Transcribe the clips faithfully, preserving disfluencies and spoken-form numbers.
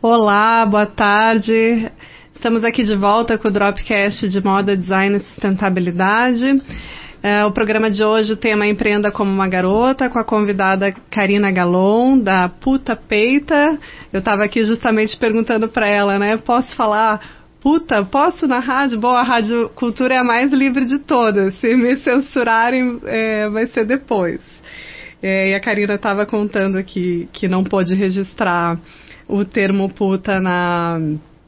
Olá, boa tarde. Estamos aqui de volta com o Dropcast de Moda, Design e Sustentabilidade. É, o programa de hoje, o tema é Empreenda como uma Garota, com a convidada Karina Galon, da Puta Peita. Eu estava aqui justamente perguntando para ela, né? Posso falar puta? Posso na rádio? Bom, a Rádio Cultura é a mais livre de todas. Se me censurarem, é, vai ser depois. É, e a Karina estava contando aqui que não pôde registrar o termo puta na,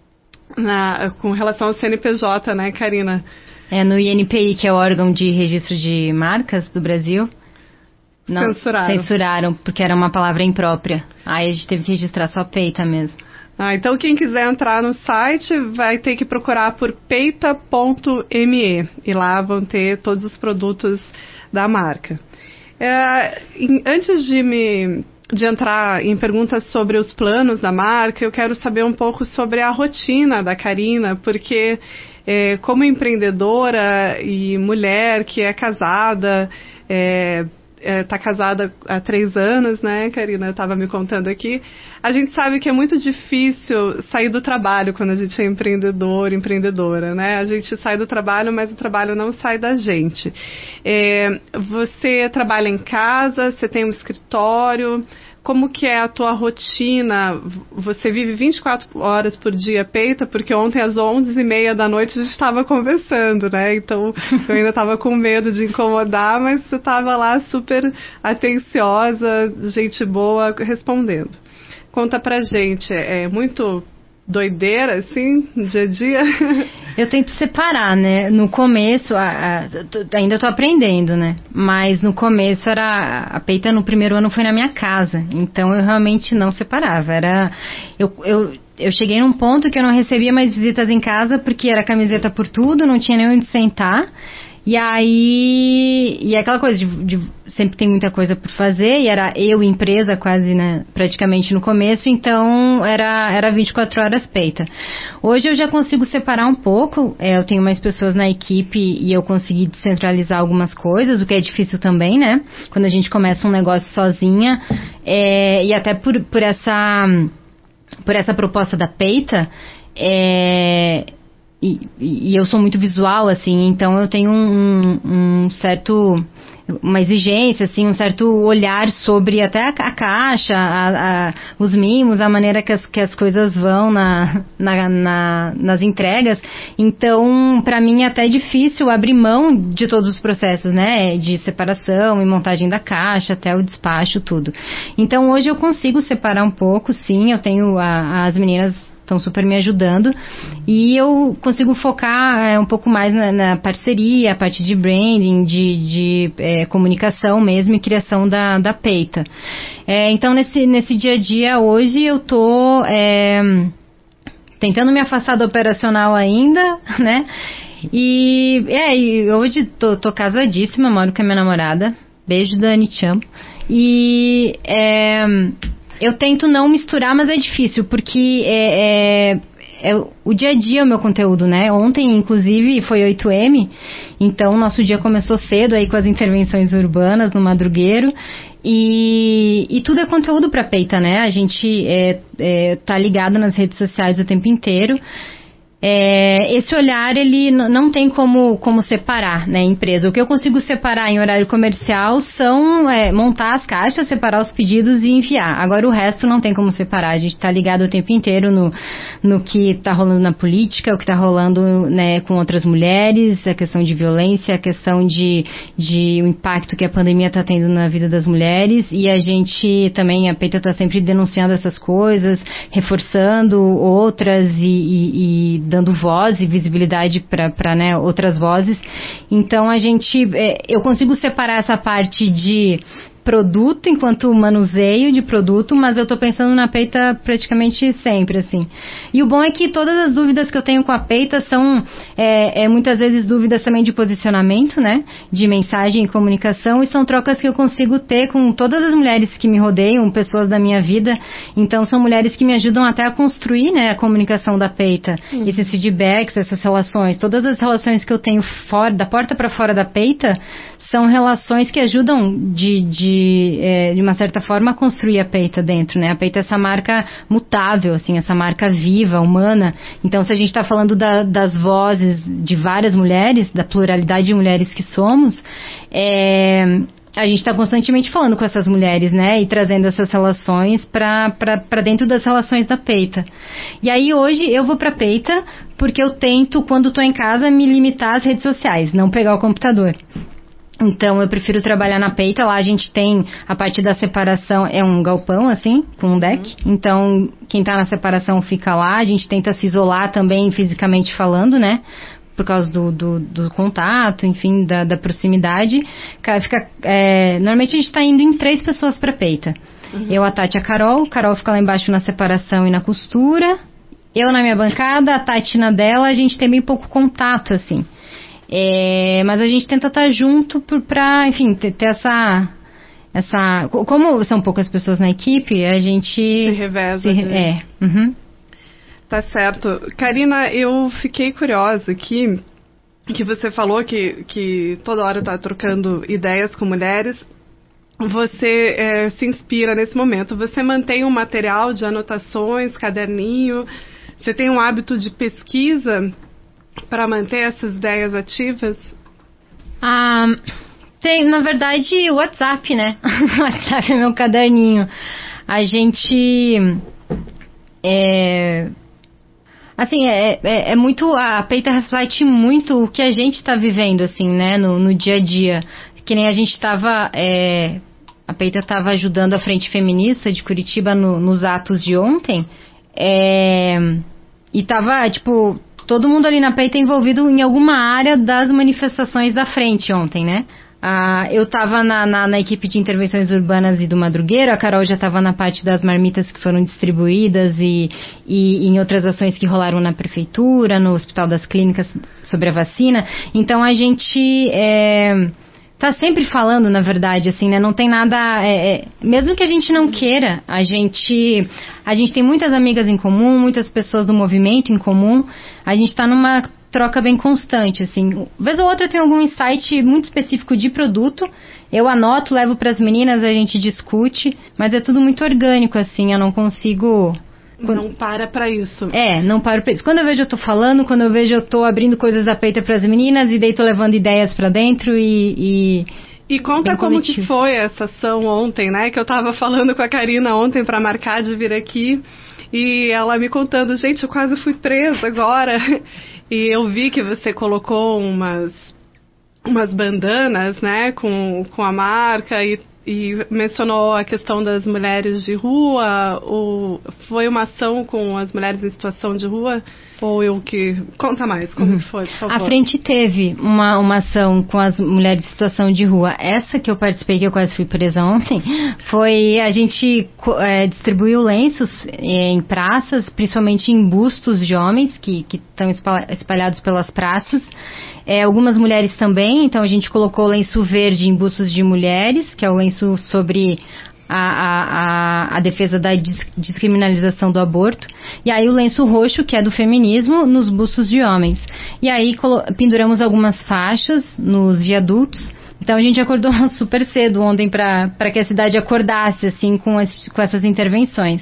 na, com relação ao C N P J, né, Karina? É, no I N P I, que é o órgão de registro de marcas do Brasil. Não, censuraram. Censuraram, porque era uma palavra imprópria. Aí a gente teve que registrar só peita mesmo. Ah, então quem quiser entrar no site vai ter que procurar por peita ponto me e lá vão ter todos os produtos da marca. É, em, antes de me... de entrar em perguntas sobre os planos da marca, eu quero saber um pouco sobre a rotina da Karina, porque é, como empreendedora e mulher que é casada, é, é, tá casada há três anos, né, Karina, estava me contando aqui, a gente sabe que é muito difícil sair do trabalho quando a gente é empreendedor, empreendedora, né? A gente sai do trabalho, mas o trabalho não sai da gente. É, você trabalha em casa, você tem um escritório, como que é a tua rotina? Você vive vinte e quatro horas por dia, Peita? Porque ontem às onze e meia da noite a gente estava conversando, né? Então eu ainda estava com medo de incomodar, mas você estava lá super atenciosa, gente boa, respondendo. Conta pra gente, é muito doideira, assim, dia a dia? Eu tento separar, né? No começo, a, a, t- ainda tô aprendendo, né? Mas no começo era... A Peita no primeiro ano foi na minha casa. Então eu realmente não separava. Era... Eu, eu, eu cheguei num ponto que eu não recebia mais visitas em casa porque era camiseta por tudo, não tinha nem onde sentar. E aí, e aquela coisa de, de sempre tem muita coisa por fazer, e era eu empresa quase, né, praticamente no começo, então era, era vinte e quatro horas Peita. Hoje eu já consigo separar um pouco, é, eu tenho mais pessoas na equipe e eu consegui descentralizar algumas coisas, o que é difícil também, né, quando a gente começa um negócio sozinha, é, e até por, por essa, por essa proposta da Peita, é... E, e eu sou muito visual, assim, então eu tenho um, um certo, uma exigência, assim, um certo olhar sobre até a, a caixa, a, a, os mimos, a maneira que as, que as coisas vão na, na, na, nas entregas. Então, para mim é até difícil abrir mão de todos os processos, né, de separação e montagem da caixa, até o despacho, tudo. Então, hoje eu consigo separar um pouco, sim, eu tenho a, as meninas estão super me ajudando e eu consigo focar é, um pouco mais na, na parceria, a parte de branding, de, de é, comunicação mesmo e criação da, da Peita. É, então, nesse, nesse dia a dia hoje eu tô é, tentando me afastar do operacional ainda, né? E, é, e hoje tô, tô casadíssima, moro com a minha namorada. Beijo, Dani, te amo. E... É, eu tento não misturar, mas é difícil, porque é, é, é o dia a dia o meu conteúdo, né? Ontem, inclusive, foi oito eme, então nosso dia começou cedo aí com as intervenções urbanas no Madrugueiro, e, e tudo é conteúdo para Peita, né? A gente é, é, tá ligado nas redes sociais o tempo inteiro. É, esse olhar, ele n- não tem como, como separar, né, empresa. O que eu consigo separar em horário comercial são é, montar as caixas, separar os pedidos e enviar. Agora o resto não tem como separar. A gente está ligado o tempo inteiro no, no que está rolando na política, o que está rolando, né, com outras mulheres, a questão de violência, a questão de, de o impacto que a pandemia está tendo na vida das mulheres, e a gente também, a Peita está sempre denunciando essas coisas, reforçando outras e, e, e dando voz e visibilidade para, né, outras vozes. Então a gente, é, eu consigo separar essa parte de produto enquanto manuseio de produto, mas eu tô pensando na Peita praticamente sempre, assim. E o bom é que todas as dúvidas que eu tenho com a Peita são é, é, muitas vezes dúvidas também de posicionamento, né, de mensagem e comunicação, e são trocas que eu consigo ter com todas as mulheres que me rodeiam, pessoas da minha vida. Então são mulheres que me ajudam até a construir, né, a comunicação da Peita, uhum. Esses feedbacks, essas relações, todas as relações que eu tenho fora, da porta para fora da Peita, são relações que ajudam de, de, é, de uma certa forma a construir a Peita dentro, né? A Peita é essa marca mutável, assim, essa marca viva, humana. Então, se a gente está falando da, das vozes de várias mulheres, da pluralidade de mulheres que somos, é, a gente está constantemente falando com essas mulheres, né? E trazendo essas relações para dentro das relações da Peita. E aí, hoje, eu vou para a Peita porque eu tento, quando estou em casa, me limitar às redes sociais, não pegar o computador. Então, eu prefiro trabalhar na Peita. Lá a gente tem, a parte da separação, é um galpão, assim, com um deck. Uhum. Então, quem tá na separação fica lá. A gente tenta se isolar também, fisicamente falando, né? Por causa do, do, do contato, enfim, da, da proximidade. Fica, é, normalmente a gente tá indo em três pessoas pra Peita. Uhum. Eu, a Tati e a Carol. Carol fica lá embaixo na separação e na costura. Eu na minha bancada, a Tati na dela. A gente tem bem pouco contato, assim. É, mas a gente tenta estar junto para, enfim, ter, ter essa, essa... Como são poucas pessoas na equipe, a gente... Se reveza. Se, é. Uhum. Tá certo. Karina, eu fiquei curiosa aqui, que você falou que, que toda hora tá trocando ideias com mulheres. Você é, se inspira nesse momento. Você mantém um material de anotações, caderninho? Você tem um hábito de pesquisa para manter essas ideias ativas? Ah, tem, na verdade, o WhatsApp, né? O WhatsApp é meu caderninho. A gente... É, assim, é, é, é muito... A Peita reflete muito o que a gente está vivendo, assim, né? No, no dia a dia. Que nem a gente estava... É, a Peita estava ajudando a Frente Feminista de Curitiba no, nos atos de ontem. É, e tava, tipo... Todo mundo ali na Peita envolvido em alguma área das manifestações da frente ontem, né? Ah, eu estava na, na, na equipe de intervenções urbanas e do Madrugueiro, a Carol já estava na parte das marmitas que foram distribuídas e, e, e em outras ações que rolaram na prefeitura, no Hospital das Clínicas sobre a vacina. Então a gente... É, tá sempre falando, na verdade, assim, né? Não tem nada... É, é, mesmo que a gente não queira, a gente... A gente tem muitas amigas em comum, muitas pessoas do movimento em comum. A gente tá numa troca bem constante, assim. Vez ou outra tem algum insight muito específico de produto. Eu anoto, levo pras meninas, a gente discute. Mas é tudo muito orgânico, assim. Eu não consigo... Não para pra isso. É, não paro pra isso. Quando eu vejo eu tô falando, quando eu vejo eu tô abrindo coisas da Peita pras meninas, e daí tô levando ideias pra dentro e... E, e conta como que foi essa ação ontem, né? Que eu tava falando com a Karina ontem pra marcar de vir aqui. E ela me contando, gente, eu quase fui presa agora. E eu vi que você colocou umas, umas bandanas, né? Com, com a marca e... E mencionou a questão das mulheres de rua. Ou foi uma ação com as mulheres em situação de rua? Ou eu que... Conta mais, como uhum. foi, por favor. A frente teve uma, uma ação com as mulheres em situação de rua. Essa que eu participei, que eu quase fui presa ontem, foi... A gente é, distribuiu lenços em praças, principalmente em bustos de homens que estão espalhados pelas praças. É, algumas mulheres também, então a gente colocou o lenço verde em bustos de mulheres, que é o lenço sobre a, a, a, a defesa da descriminalização do aborto. E aí o lenço roxo, que é do feminismo, nos bustos de homens. E aí penduramos algumas faixas nos viadutos. Então a gente acordou super cedo ontem para que a cidade acordasse assim, com, esse, com essas intervenções.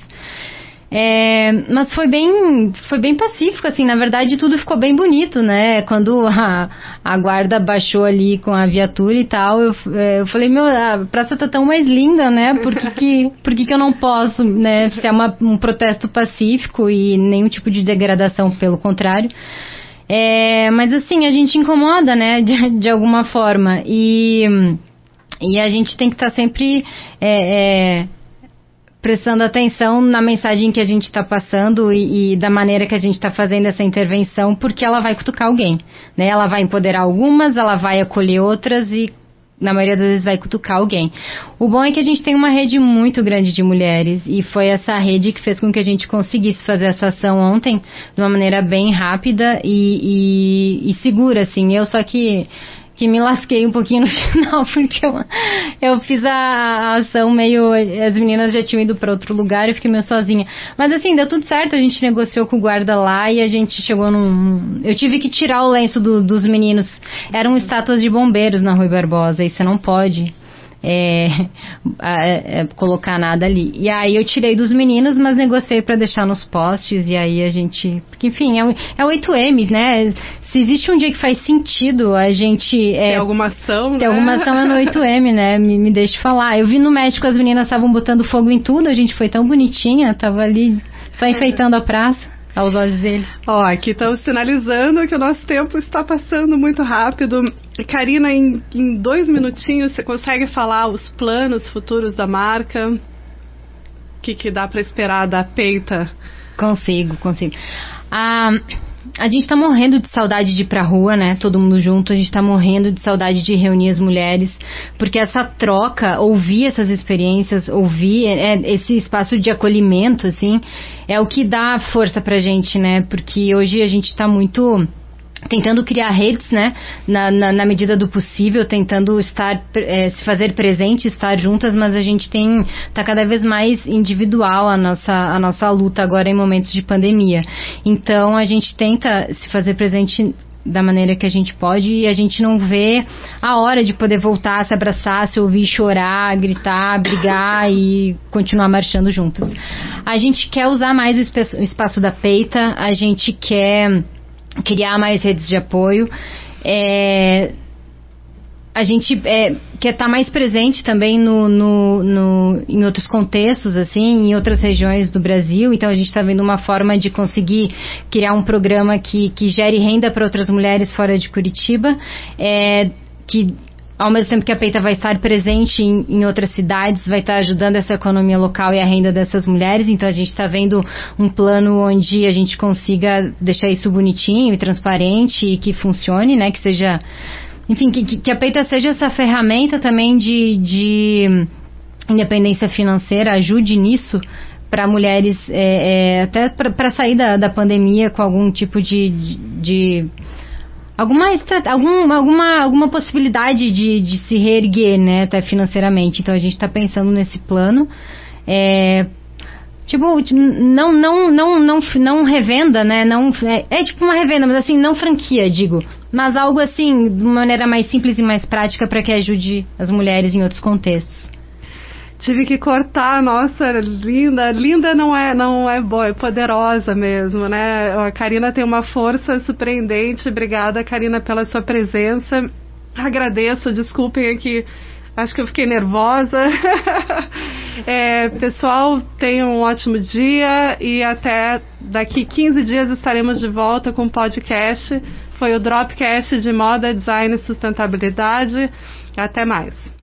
É, mas foi bem, foi bem pacífico, assim, na verdade tudo ficou bem bonito, né? Quando a, a guarda baixou ali com a viatura e tal, eu, eu falei, meu, a praça tá tão mais linda, né? Por que que, por que, que eu não posso, né? Se é uma, um protesto pacífico e nenhum tipo de degradação, pelo contrário. É, mas assim, a gente incomoda, né? De, de alguma forma. E, e a gente tem que estar tá sempre... É, é, prestando atenção na mensagem que a gente está passando e, e da maneira que a gente está fazendo essa intervenção, porque ela vai cutucar alguém, né? Ela vai empoderar algumas, ela vai acolher outras e, na maioria das vezes, vai cutucar alguém. O bom é que a gente tem uma rede muito grande de mulheres e foi essa rede que fez com que a gente conseguisse fazer essa ação ontem de uma maneira bem rápida e, e, e segura, assim. Eu só que... que me lasquei um pouquinho no final, porque eu, eu fiz a, a ação meio... As meninas já tinham ido para outro lugar e eu fiquei meio sozinha. Mas assim, deu tudo certo, a gente negociou com o guarda lá e a gente chegou num... Eu tive que tirar o lenço do, dos meninos. Eram estátuas de bombeiros na Rui Barbosa e você não pode... É, é, é, colocar nada ali. E aí eu tirei dos meninos, mas negociei para deixar nos postes. E aí a gente... Porque, enfim, é o, é o oito M, né? Se existe um dia que faz sentido a gente... É, tem alguma ação, tem né? alguma ação é no oito M, né? Me, me deixe falar. Eu vi no México as meninas estavam botando fogo em tudo. A gente foi tão bonitinha. Tava ali só enfeitando a praça aos olhos deles. Ó, aqui estamos sinalizando que o nosso tempo está passando muito rápido. Karina, em, em dois minutinhos, você consegue falar os planos futuros da marca? O que, que dá para esperar da Peita? Consigo, consigo. Ah, a gente tá morrendo de saudade de ir pra rua, né? Todo mundo junto. A gente tá morrendo de saudade de reunir as mulheres. Porque essa troca, ouvir essas experiências, ouvir é, esse espaço de acolhimento, assim, é o que dá força pra gente, né? Porque hoje a gente tá muito... tentando criar redes, né, na, na, na medida do possível, tentando estar, é, se fazer presente, estar juntas, mas a gente tem, tá cada vez mais individual a nossa, a nossa luta agora em momentos de pandemia. Então a gente tenta se fazer presente da maneira que a gente pode e a gente não vê a hora de poder voltar, se abraçar, se ouvir chorar, gritar, brigar e continuar marchando juntos. A gente quer usar mais o, esp- o espaço da Peita, a gente quer criar mais redes de apoio. É, a gente é, quer estar mais presente também no, no, no, em outros contextos, assim, em outras regiões do Brasil. Então a gente está vendo uma forma de conseguir criar um programa que, que gere renda para outras mulheres fora de Curitiba, é, que ao mesmo tempo que a Peita vai estar presente em, em outras cidades, vai estar ajudando essa economia local e a renda dessas mulheres. Então a gente está vendo um plano onde a gente consiga deixar isso bonitinho e transparente e que funcione, né? Que seja, enfim, que, que a Peita seja essa ferramenta também de, de independência financeira, ajude nisso para mulheres, é, é, até para sair da, da pandemia com algum tipo de, de, de Alguma, algum, alguma, alguma possibilidade de, de se reerguer, né, até financeiramente. Então a gente está pensando nesse plano. É, tipo, não, não, não, não, não revenda, né? Não, é, é tipo uma revenda, mas assim, não franquia, digo. Mas algo assim, de uma maneira mais simples e mais prática para que ajude as mulheres em outros contextos. Tive que cortar, nossa, linda, linda não é, não é boa, é poderosa mesmo, né? A Karina tem uma força surpreendente. Obrigada, Karina, pela sua presença. Agradeço, desculpem aqui, acho que eu fiquei nervosa. É, pessoal, tenham um ótimo dia e até daqui quinze dias estaremos de volta com o podcast. Foi o Dropcast de Moda, Design e Sustentabilidade. Até mais.